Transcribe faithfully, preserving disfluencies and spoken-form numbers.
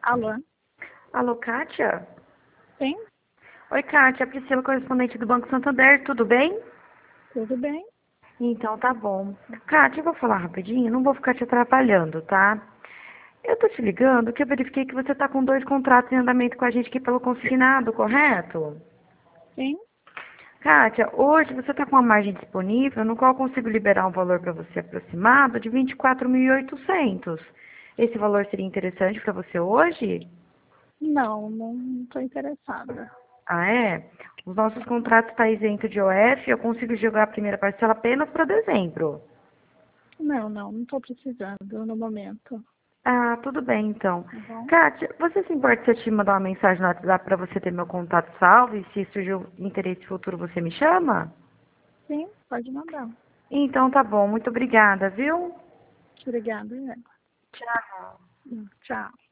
Alô? Alô, Kátia? Sim, Oi, Kátia, Priscila, correspondente do Banco Santander, tudo bem? tudo bem? Então, tá bom. Kátia, eu vou falar rapidinho, não vou ficar te atrapalhando, tá? Eu tô te ligando que eu verifiquei que você tá com dois contratos em andamento com a gente aqui pelo consignado, correto? Sim, Kátia, hoje você tá com uma margem disponível no qual eu consigo liberar um valor para você aproximado de vinte e quatro mil e oitocentos. Esse valor seria interessante para você hoje? não, não estou interessada. Ah, é? Os nossos contratos estão isentos de O F, eu consigo jogar a primeira parcela apenas para dezembro. Não, não, não estou precisando no momento, Ah, tudo bem então. tá bom? Kátia, você se importa se eu te mandar uma mensagem no WhatsApp para você ter meu contato salvo e se surgir um interesse futuro você me chama? Sim, pode mandar. Então tá bom, muito obrigada, viu? Obrigada, Eva. Tchau. Hum, Tchau.